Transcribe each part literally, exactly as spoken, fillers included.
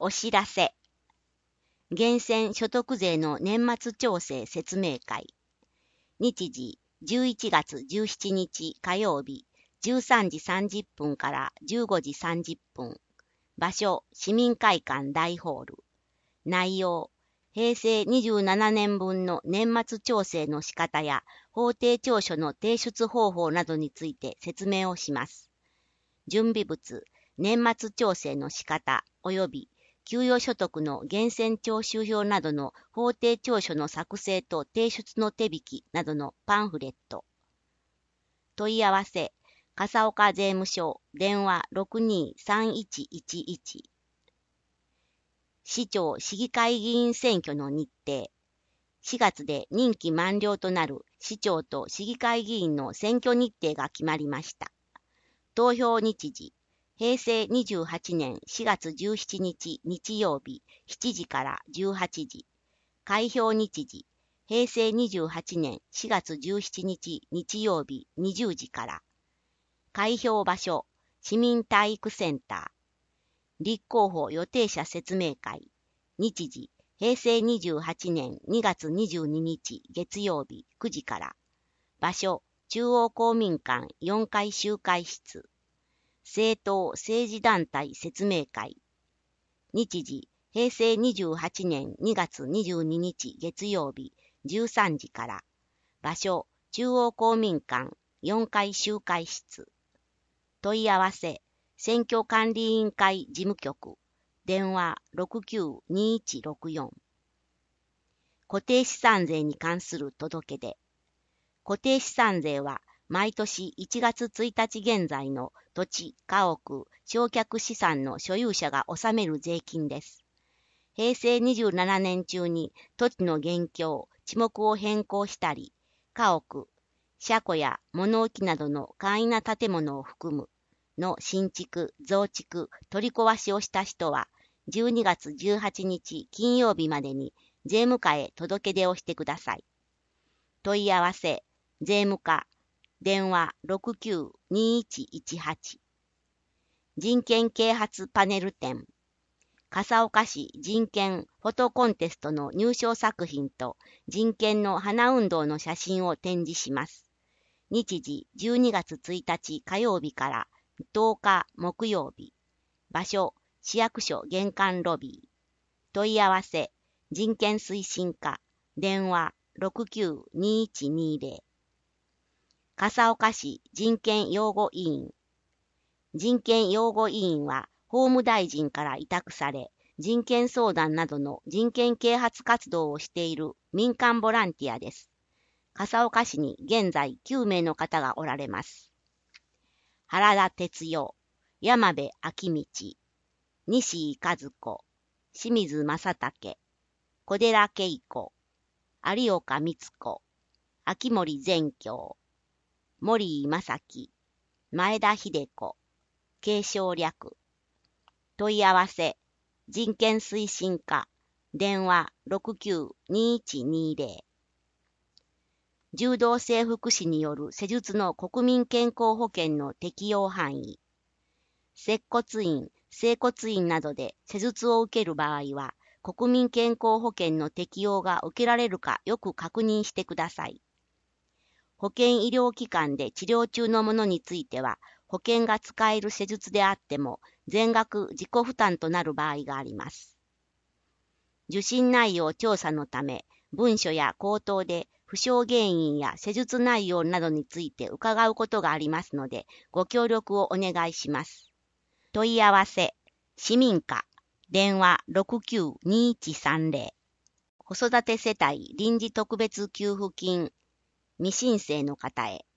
お知らせ。源泉所得税の年末調整説明会。日時じゅういちがつじゅうしちにち火曜日じゅうさんじさんじゅっぷんからじゅうごじさんじゅっぷん。場所市民会館大ホール。内容へいせいにじゅうななねんぶんの年末調整の仕方や法定調書の提出方法などについて説明をします。準備物、年末調整の仕方及び給与所得の源泉徴収票などの法定調書の作成と提出の手引きなどのパンフレット。問い合わせ、笠岡税務署、電話 ろくにーさんいちいちいち。市長市議会議員選挙の日程。しがつで任期満了となる市長と市議会議員の選挙日程が決まりました。投票日時。へいせいにじゅうはちねんしがつじゅうしちにち日曜日しちじからじゅうはちじ。開票日時。へいせいにじゅうはちねんしがつじゅうしちにち日曜日にじゅうじから。開票場所。市民体育センター。立候補予定者説明会。日時。へいせいにじゅうはちねんにがつにじゅうににち月曜日くじから。場所。中央公民館よんかい集会室。政党政治団体説明会。日時、へいせいにじゅうはちねんにがつにじゅうににち月曜日じゅうさんじから。場所、中央公民館よんかい集会室。問い合わせ、選挙管理委員会事務局。電話 ろくきゅうにいちろくよん。固定資産税に関する届け出。固定資産税は、毎年いちがつついたち現在の土地、家屋、償却資産の所有者が納める税金です。へいせいにじゅうななねん中に土地の現況、地目を変更したり、家屋、車庫や物置などの簡易な建物を含むの新築、増築、取り壊しをした人は、じゅうにがつじゅうはちにち金曜日までに税務課へ届け出をしてください。問い合わせ、税務課。電話 ろくきゅうにいちいちはち。人権啓発パネル展。笠岡市人権フォトコンテストの入賞作品と人権の花運動の写真を展示します。日時じゅうにがつついたち火曜日からとおか木曜日。場所市役所玄関ロビー。問い合わせ人権推進課。電話 ろくきゅうにいちにゼロ。笠岡市人権擁護委員。人権擁護委員は法務大臣から委託され、人権相談などの人権啓発活動をしている民間ボランティアです。笠岡市に現在きゅうめいの方がおられます。原田哲代、山部昭道、西井和子、清水正武、小寺恵子、有岡光子、秋森善教、森井正樹、前田秀子、継承略。問い合わせ、人権推進課、電話 ろくきゅうにいちにゼロ。柔道整復師による施術の国民健康保険の適用範囲。接骨院、整骨院などで施術を受ける場合は、国民健康保険の適用が受けられるかよく確認してください。保険医療機関で治療中のものについては、保険が使える施術であっても、全額自己負担となる場合があります。受診内容調査のため、文書や口頭で負傷原因や施術内容などについて伺うことがありますので、ご協力をお願いします。問い合わせ、市民課、電話 ろくきゅうにいちさんゼロ。子育て世帯臨時特別給付金、未申請の方へ。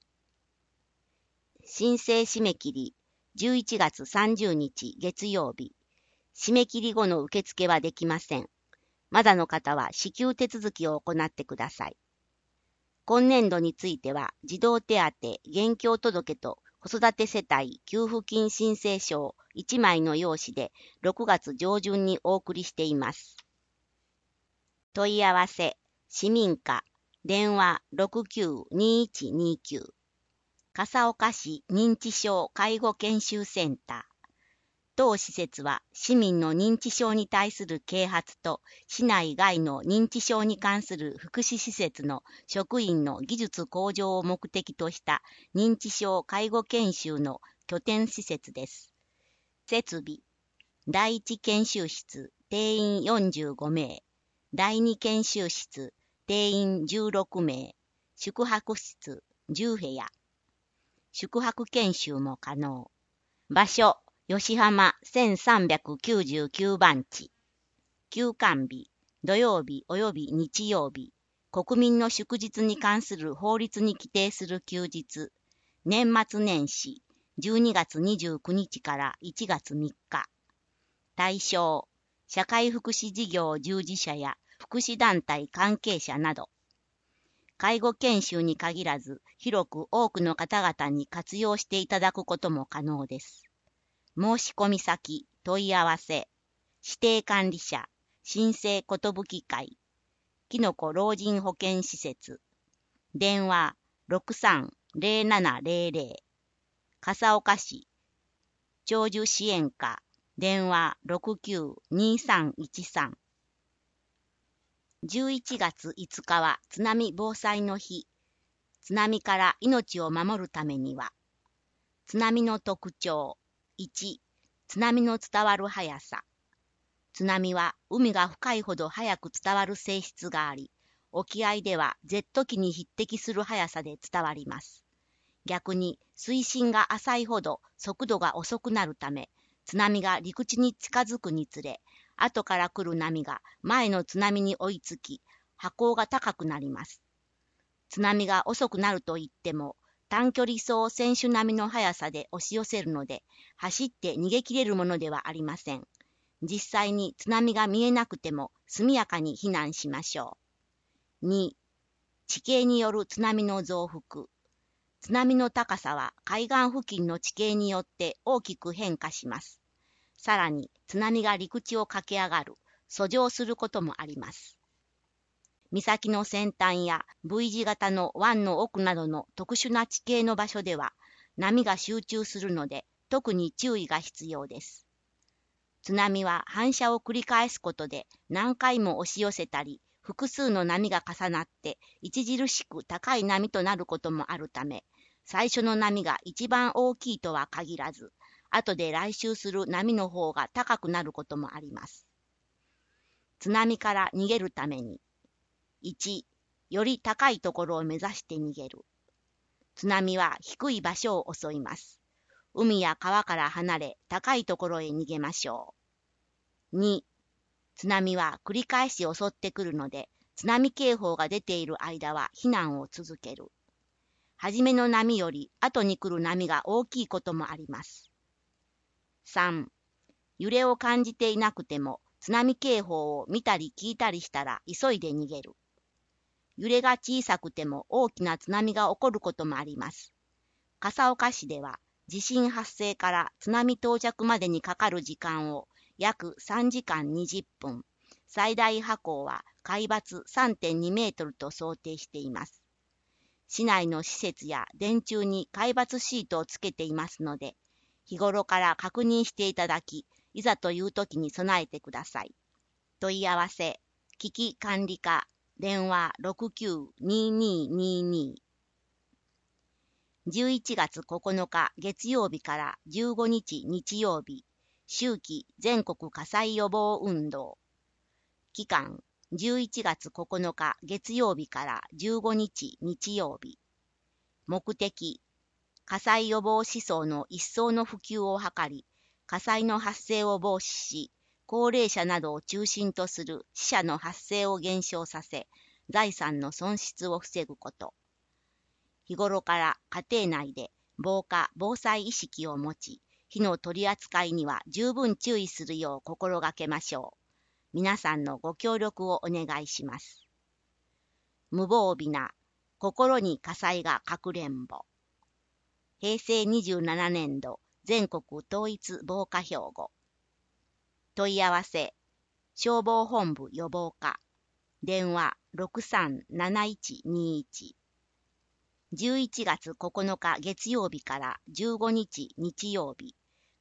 申請締め切り、じゅういちがつさんじゅうにち月曜日。締め切り後の受付はできません。まだの方は支給手続きを行ってください。今年度については、児童手当、現況届と子育て世帯給付金申請書いちまいの用紙でろくがつ上旬にお送りしています。問い合わせ、市民課、電話 ろくきゅうにいちにきゅう。笠岡市認知症介護研修センター。 当施設は市民の認知症に対する啓発と市内外の認知症に関する福祉施設の職員の技術向上を目的とした認知症介護研修の拠点施設です。設備、第一研修室、定員よんじゅうごめい、第二研修室、定員じゅうろくめい、宿泊室じゅうへや。宿泊研修も可能。場所、吉浜せんさんびゃくきゅうじゅうきゅうばんち。休館日、土曜日及び日曜日。国民の祝日に関する法律に規定する休日。年末年始、じゅうにがつにじゅうくにちからいちがつみっか。対象、社会福祉事業従事者や福祉団体関係者など。介護研修に限らず、広く多くの方々に活用していただくことも可能です。申し込み先、問い合わせ、指定管理者、新生ことぶき会、きのこ老人保健施設、電話 ろくさんぜろななぜろぜろ、笠岡市、長寿支援課、電話 ろくきゅうにさんいちさん。じゅういちがついつかは津波防災の日。津波から命を守るためには、津波の特徴。いち、津波の伝わる速さ。津波は海が深いほど早く伝わる性質があり、沖合ではジェット機に匹敵する速さで伝わります。逆に水深が浅いほど速度が遅くなるため、津波が陸地に近づくにつれ、後から来る波が前の津波に追いつき、波高が高くなります。津波が遅くなると言っても、短距離走選手並みの速さで押し寄せるので、走って逃げ切れるものではありません。実際に津波が見えなくても速やかに避難しましょう。に、地形による津波の増幅。津波の高さは海岸付近の地形によって大きく変化します。さらに津波が陸地を駆け上がる、遡上することもあります。岬の先端や V 字型の湾の奥などの特殊な地形の場所では波が集中するので特に注意が必要です。津波は反射を繰り返すことで何回も押し寄せたり、複数の波が重なって著しく高い波となることもあるため、最初の波が一番大きいとは限らず、後で来襲する波の方が高くなることもあります。津波から逃げるために、いち、より高いところを目指して逃げる。津波は低い場所を襲います。海や川から離れ高いところへ逃げましょう。に、津波は繰り返し襲ってくるので、津波警報が出ている間は避難を続ける。初めの波より後に来る波が大きいこともあります。さん、揺れを感じていなくても津波警報を見たり聞いたりしたら急いで逃げる。揺れが小さくても大きな津波が起こることもあります。笠岡市では地震発生から津波到着までにかかる時間を約さんじかんにじゅっぷん、最大波高は海抜 さんてんにメートルと想定しています。市内の施設や電柱に海抜シートをつけていますので、日頃から確認していただき、いざという時に備えてください。問い合わせ、危機管理課、電話 ろくきゅうにににに。じゅういちがつここのか月曜日からじゅうごにち日曜日、秋季全国火災予防運動。期間、じゅういちがつここのか月曜日からじゅうごにち日曜日。目的、火災予防思想の一層の普及を図り、火災の発生を防止し、高齢者などを中心とする死者の発生を減少させ、財産の損失を防ぐこと。日頃から家庭内で防火・防災意識を持ち、火の取り扱いには十分注意するよう心がけましょう。皆さんのご協力をお願いします。無防備な、心に火災がかくれんぼ。へいせいにじゅうななねんど全国統一防火標語。問い合わせ、消防本部予防課。電話 ろくさんなないちにいち。じゅういちがつここのか月曜日からじゅうごにち日曜日、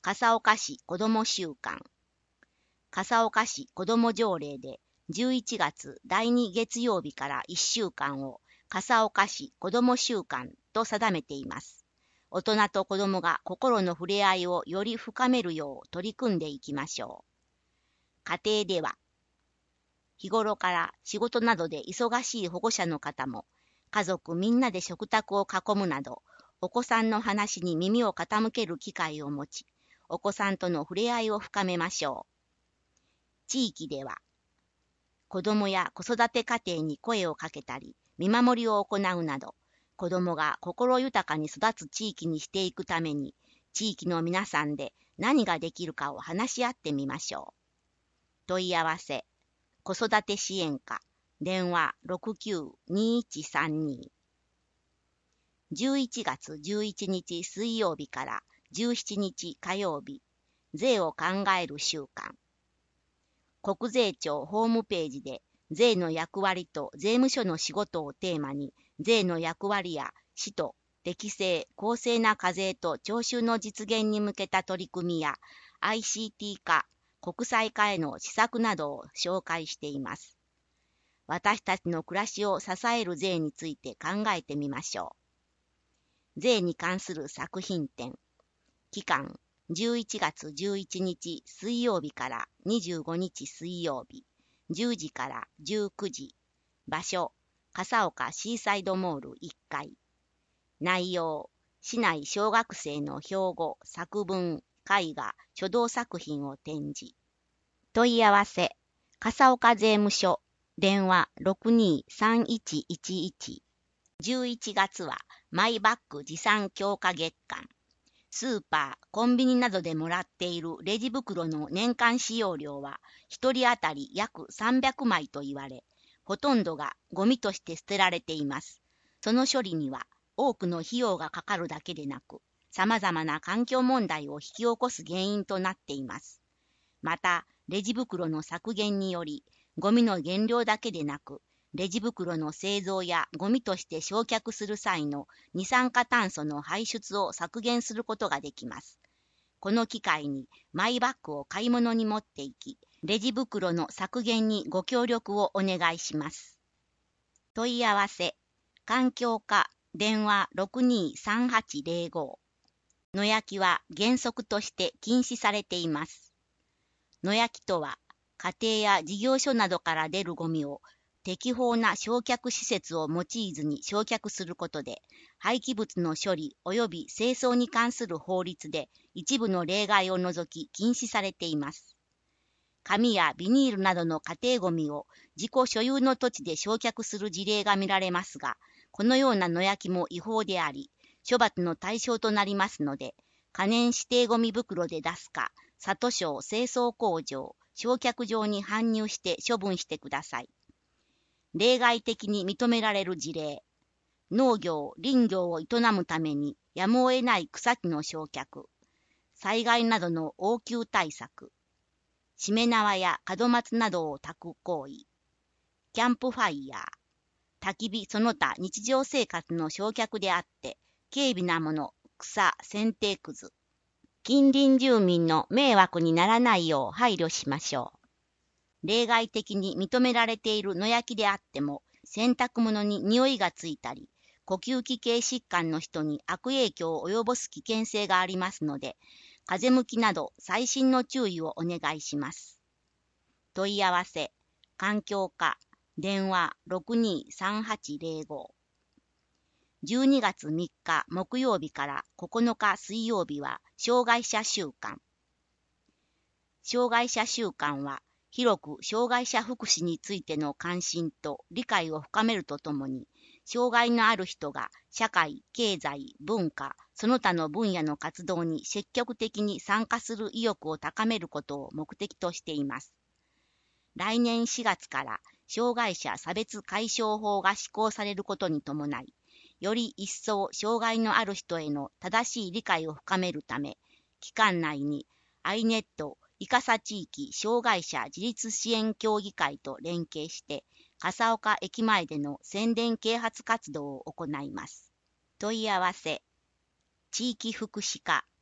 笠岡市子ども週間。笠岡市子ども条例でじゅういちがつだいに月曜日からいっしゅうかんを笠岡市子ども週間と定めています。大人と子どもが心の触れ合いをより深めるよう取り組んでいきましょう。家庭では、日頃から仕事などで忙しい保護者の方も、家族みんなで食卓を囲むなど、お子さんの話に耳を傾ける機会を持ち、お子さんとの触れ合いを深めましょう。地域では、子どもや子育て家庭に声をかけたり、見守りを行うなど、子どもが心豊かに育つ地域にしていくために、地域の皆さんで何ができるかを話し合ってみましょう。問い合わせ、子育て支援課、電話 ろくきゅうにいちさんに。じゅういちがつじゅういちにち水曜日からじゅうしちにち火曜日、税を考える週間。国税庁ホームページで税の役割と税務署の仕事をテーマに、税の役割や使途、適正、公正な課税と徴収の実現に向けた取り組みや アイシーティー 化、国際化への施策などを紹介しています。私たちの暮らしを支える税について考えてみましょう。税に関する作品展。期間、じゅういちがつじゅういちにち水曜日からにじゅうごにち水曜日、じゅうじからじゅうくじ。場所、笠岡シーサイドモールいっかい。内容、市内小学生の標語、作文、絵画、書道作品を展示。問い合わせ、笠岡税務署、電話 ろくにーさんいちいちいち。じゅういちがつはマイバッグ持参強化月間。スーパー、コンビニなどでもらっているレジ袋の年間使用量はひとり当たり約さんびゃくまいと言われ、ほとんどがゴミとして捨てられています。その処理には多くの費用がかかるだけでなく、様々な環境問題を引き起こす原因となっています。また、レジ袋の削減により、ゴミの減量だけでなく、レジ袋の製造やゴミとして焼却する際の二酸化炭素の排出を削減することができます。この機会にマイバッグを買い物に持っていき、レジ袋の削減にご協力をお願いします。問い合わせ、環境課、電話 ろくにーさんはちぜろご。野焼きは原則として禁止されています。野焼きとは、家庭や事業所などから出るゴミを適法な焼却施設を用いずに焼却することで、廃棄物の処理及び清掃に関する法律で一部の例外を除き禁止されています。紙やビニールなどの家庭ゴミを自己所有の土地で焼却する事例が見られますが、このような野焼きも違法であり、処罰の対象となりますので、可燃指定ゴミ袋で出すか、里省清掃工場、焼却場に搬入して処分してください。例外的に認められる事例。農業、林業を営むためにやむを得ない草木の焼却。災害などの応急対策。しめ縄や門松などを焚く行為。キャンプファイヤー。焚き火その他日常生活の焼却であって、軽微なもの、草、剪定くず。近隣住民の迷惑にならないよう配慮しましょう。例外的に認められている野焼きであっても、洗濯物に匂いがついたり、呼吸器系疾患の人に悪影響を及ぼす危険性がありますので、風向きなど細心の注意をお願いします。問い合わせ、環境課、電話 ろくにーさんはちぜろご。じゅうにがつみっか木曜日からここのか水曜日は障害者週間。障害者週間は、広く障害者福祉についての関心と理解を深めるとともに、障害のある人が社会、経済、文化、その他の分野の活動に積極的に参加する意欲を高めることを目的としています。来年しがつから障害者差別解消法が施行されることに伴い、より一層障害のある人への正しい理解を深めるため、期間内に アイネット、伊笠地域障害者自立支援協議会と連携して、笠岡駅前での宣伝啓発活動を行います。問い合わせ、地域福祉課、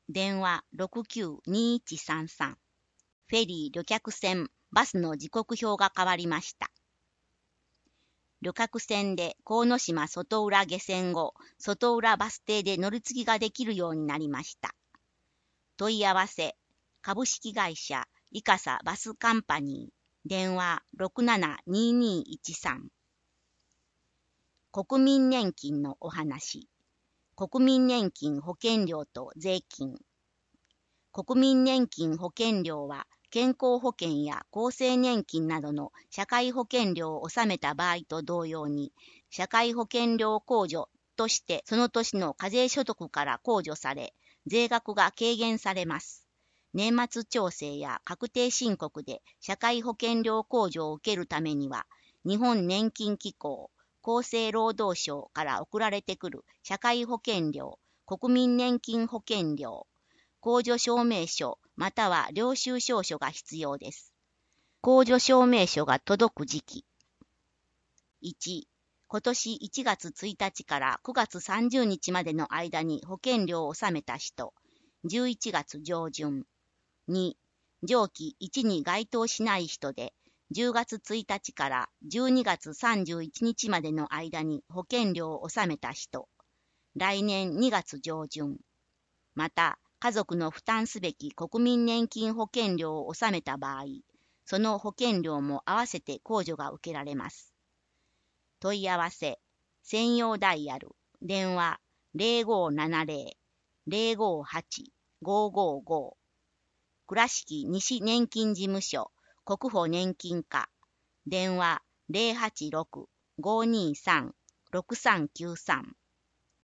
電話 ろくきゅうにいちさんさん。フェリー旅客船、バスの時刻表が変わりました。旅客船で鴻島外浦下船後、外浦バス停で乗り継ぎができるようになりました。問い合わせ、株式会社、いかさバスカンパニー、電話 ろくななにーにーいちさん。国民年金のお話。国民年金保険料と税金。国民年金保険料は、健康保険や厚生年金などの社会保険料を納めた場合と同様に、社会保険料控除としてその年の課税所得から控除され、税額が軽減されます。年末調整や確定申告で社会保険料控除を受けるためには、日本年金機構、厚生労働省から送られてくる社会保険料、国民年金保険料、控除証明書または領収証書が必要です。控除証明書が届く時期。いち、今年いちがつついたちからくがつさんじゅうにちまでの間に保険料を納めた人、じゅういちがつ上旬。に、上記いちに該当しない人で、じゅうがつついたちからじゅうにがつさんじゅういちにちまでの間に保険料を納めた人、来年にがつ上旬。また、家族の負担すべき国民年金保険料を納めた場合、その保険料も合わせて控除が受けられます。問い合わせ、専用ダイヤル、電話 ゼロごななゼロ ゼロごはち ごごご。倉敷西年金事務所、国保年金課、電話 ゼロはちろく ごにさん ろくさんきゅうさん。